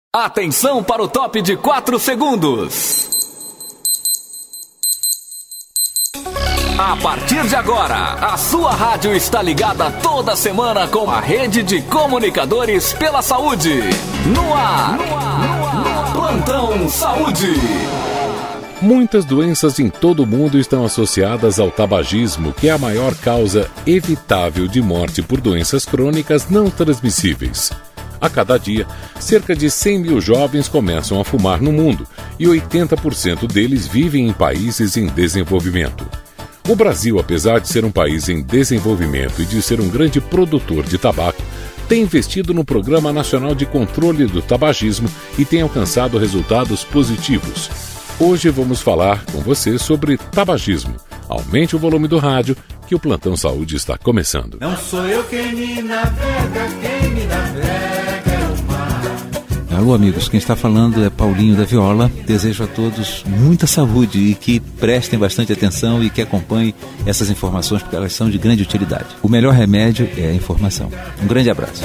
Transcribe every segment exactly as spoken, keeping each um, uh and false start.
Atenção para o top de quatro segundos. A partir de agora, a sua rádio está ligada toda semana com a rede de comunicadores pela saúde. No ar, no ar, no ar. Plantão Saúde. Muitas doenças em todo o mundo estão associadas ao tabagismo, que é a maior causa evitável de morte por doenças crônicas não transmissíveis. A cada dia, cerca de cem mil jovens começam a fumar no mundo e oitenta por cento deles vivem em países em desenvolvimento. O Brasil, apesar de ser um país em desenvolvimento e de ser um grande produtor de tabaco, tem investido no Programa Nacional de Controle do Tabagismo e tem alcançado resultados positivos. Hoje vamos falar com você sobre tabagismo. Aumente o volume do rádio, que o Plantão Saúde está começando. Não sou eu quem me navega, quem me navega é o mar. Alô, amigos, quem está falando é Paulinho da Viola. Desejo a todos muita saúde e que prestem bastante atenção e que acompanhem essas informações, porque elas são de grande utilidade. O melhor remédio é a informação. Um grande abraço.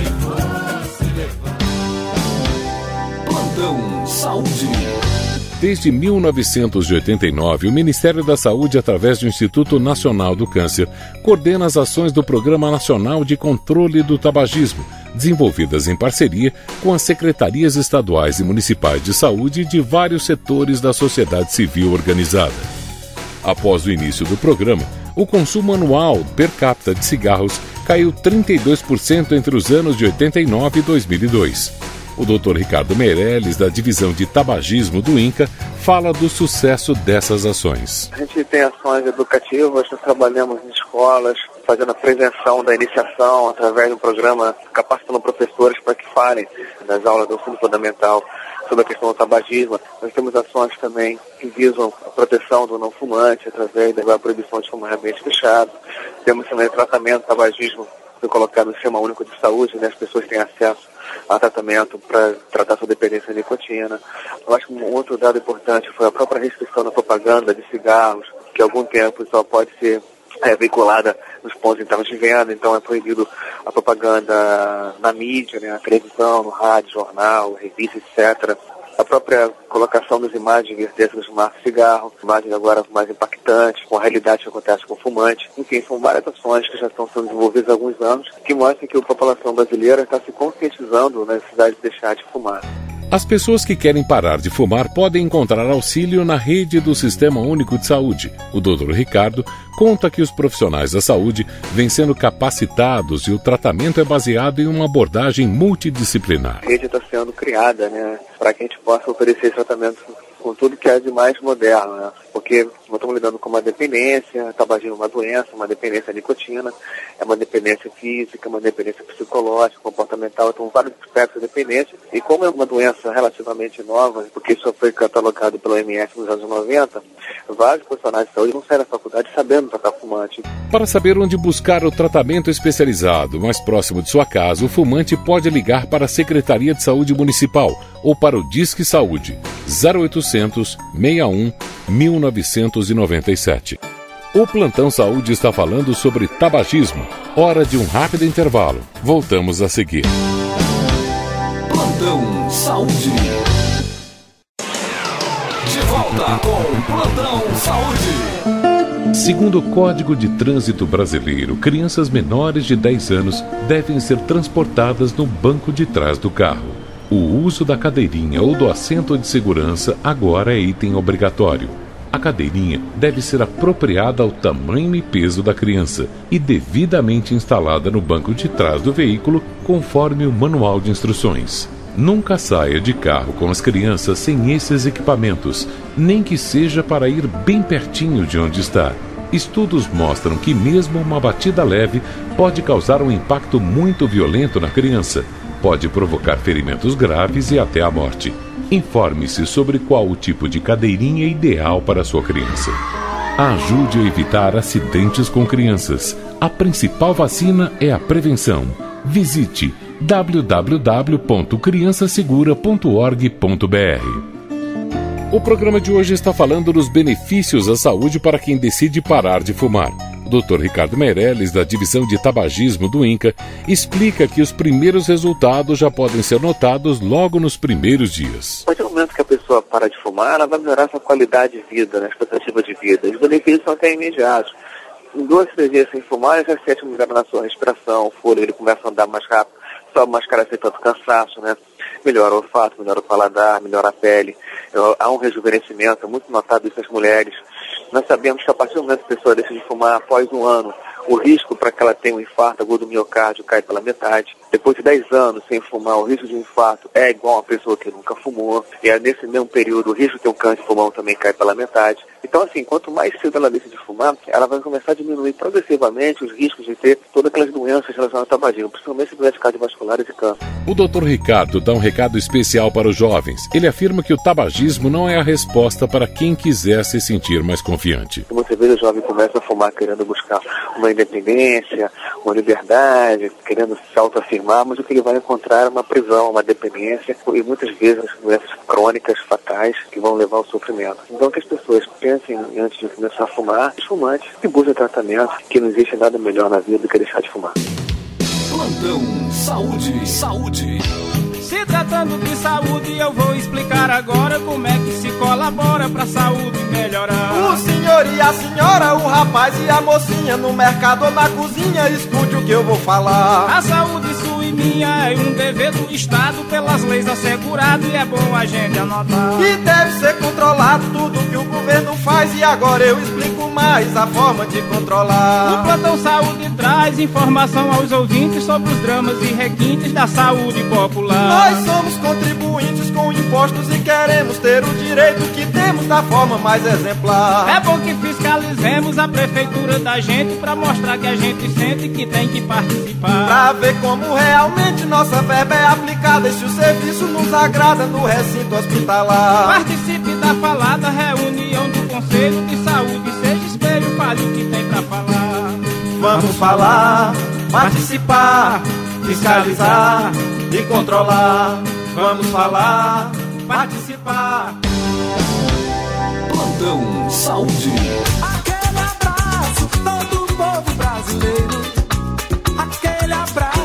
Plantão Saúde. Desde mil novecentos e oitenta e nove, o Ministério da Saúde, através do Instituto Nacional do Câncer, coordena as ações do Programa Nacional de Controle do Tabagismo, desenvolvidas em parceria com as secretarias estaduais e municipais de saúde de vários setores da sociedade civil organizada. Após o início do programa, o consumo anual per capita de cigarros caiu trinta e dois por cento entre os anos de oitenta e nove e dois mil e dois. O doutor Ricardo Meirelles, da Divisão de Tabagismo do INCA, fala do sucesso dessas ações. A gente tem ações educativas, nós trabalhamos em escolas, fazendo a prevenção da iniciação através de um programa capacitando professores para que falem nas aulas do ensino fundamental sobre a questão do tabagismo. Nós temos ações também que visam a proteção do não fumante através da proibição de fumar em ambiente fechado. Temos também o tratamento do tabagismo, foi colocado no Sistema Único de Saúde, né? As pessoas têm acesso a tratamento para tratar sua dependência de nicotina. Eu acho que um outro dado importante foi a própria restrição da propaganda de cigarros, que há algum tempo só pode ser é, veiculada nos pontos internos de venda, então é proibido a propaganda na mídia, né, na televisão, no rádio, jornal, revista, etcétera. A própria colocação das imagens de advertência dos marcos de cigarro, imagens agora mais impactantes, com a realidade que acontece com o fumante. Enfim, são várias ações que já estão sendo desenvolvidas há alguns anos, que mostram que a população brasileira está se conscientizando da necessidade de deixar de fumar. As pessoas que querem parar de fumar podem encontrar auxílio na rede do Sistema Único de Saúde. O doutor Ricardo conta que os profissionais da saúde vêm sendo capacitados e o tratamento é baseado em uma abordagem multidisciplinar. A rede está sendo criada, né, para que a gente possa oferecer esse tratamento com tudo que é de mais moderno, né? Porque nós estamos lidando com uma dependência, tabagismo é uma doença, uma dependência à nicotina, é uma dependência física, uma dependência psicológica, comportamental, então vários aspectos de dependência. E como é uma doença relativamente nova, porque isso foi catalogado pelo O M S nos anos noventa, vários profissionais de saúde não saem da faculdade sabendo tratar fumante. Para saber onde buscar o tratamento especializado mais próximo de sua casa, o fumante pode ligar para a Secretaria de Saúde Municipal ou para o Disque Saúde, zero oitocentos, seis um, mil novecentos e noventa e sete. O Plantão Saúde está falando sobre tabagismo. Hora de um rápido intervalo. Voltamos a seguir. Plantão Saúde. De volta com Plantão Saúde. Segundo o Código de Trânsito Brasileiro, crianças menores de dez anos devem ser transportadas no banco de trás do carro. O uso da cadeirinha ou do assento de segurança agora é item obrigatório. A cadeirinha deve ser apropriada ao tamanho e peso da criança e devidamente instalada no banco de trás do veículo, conforme o manual de instruções. Nunca saia de carro com as crianças sem esses equipamentos, nem que seja para ir bem pertinho de onde está. Estudos mostram que mesmo uma batida leve pode causar um impacto muito violento na criança. Pode provocar ferimentos graves e até a morte. Informe-se sobre qual o tipo de cadeirinha ideal para sua criança. Ajude a evitar acidentes com crianças. A principal vacina é a prevenção. Visite w w w ponto criança segura ponto org ponto b r. O programa de hoje está falando dos benefícios à saúde para quem decide parar de fumar. O doutor Ricardo Meirelles, da Divisão de Tabagismo do INCA, explica que os primeiros resultados já podem ser notados logo nos primeiros dias. A partir do momento que a pessoa para de fumar, ela vai melhorar sua qualidade de vida, né, expectativa de vida. Os benefícios são até imediatos. Em dois, três dias sem fumar, já sente uma melhora na sua respiração, o fôlego, ele começa a andar mais rápido, só máscara sem tanto cansaço, né? Melhora o olfato, melhora o paladar, melhora a pele. Há um rejuvenescimento, é muito notado isso nas mulheres. Nós sabemos que a partir do momento que a pessoa deixa de fumar após um ano, o risco para que ela tenha um infarto agudo do miocárdio cai pela metade. Depois de dez anos sem fumar, o risco de um infarto é igual a uma pessoa que nunca fumou. E é nesse mesmo período, o risco de ter um câncer de pulmão também cai pela metade. Então, assim, quanto mais cedo ela deixa de fumar, ela vai começar a diminuir progressivamente os riscos de ter todas aquelas doenças relacionadas ao tabagismo, principalmente doenças cardiovasculares e câncer. O doutor Ricardo dá um recado especial para os jovens. Ele afirma que o tabagismo não é a resposta para quem quiser se sentir mais confiante. Muitas vezes o jovem começa a fumar querendo buscar uma independência, uma liberdade, querendo se autoafirmar, mas o que ele vai encontrar é uma prisão, uma dependência e muitas vezes doenças crônicas, fatais, que vão levar ao sofrimento. Então que as pessoas pensem antes de começar a fumar, os fumantes, e busquem tratamento, que não existe nada melhor na vida do que deixar de fumar. Plantão Saúde, Saúde. Se tratando de saúde, eu vou explicar agora como é que se colabora pra saúde melhorar. O senhor e a senhora, o rapaz e a mocinha, no mercado ou na cozinha, escute o que eu vou falar. A saúde sua e minha é um dever do Estado, pelas leis assegurado, e é bom a gente anotar. E deve ser controlado tudo que o governo faz, e agora eu explico mais a forma de controlar. O Plantão Saúde traz informação aos ouvintes sobre os dramas e requintes da saúde popular. Nós somos contribuintes com impostos e queremos ter o direito que temos da forma mais exemplar. É bom que fiscalizemos a prefeitura da gente, pra mostrar que a gente sente que tem que participar. Pra ver como realmente nossa verba é aplicada e se o serviço nos agrada no recinto hospitalar. Participe da falada reunião do Conselho de Saúde, seja espelho, fale o que tem pra falar. Vamos falar, participar, fiscalizar e controlar. Vamos falar, participar. Plantão Saúde. Aquele abraço, todo o povo brasileiro. Aquele abraço.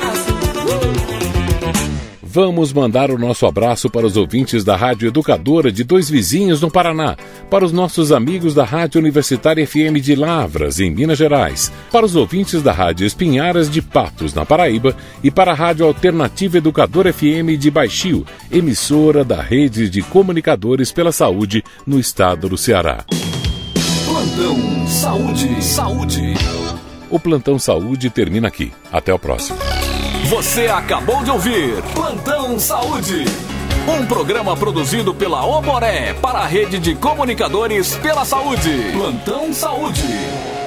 Vamos mandar o nosso abraço para os ouvintes da Rádio Educadora de Dois Vizinhos, no Paraná, para os nossos amigos da Rádio Universitária F M de Lavras, em Minas Gerais, para os ouvintes da Rádio Espinharas de Patos, na Paraíba, e para a Rádio Alternativa Educadora F M de Baixio, emissora da Rede de Comunicadores pela Saúde no estado do Ceará. Plantão Saúde, Saúde. O Plantão Saúde termina aqui. Até o próximo. Você acabou de ouvir Plantão Saúde, um programa produzido pela Oboré para a Rede de Comunicadores pela Saúde. Plantão Saúde.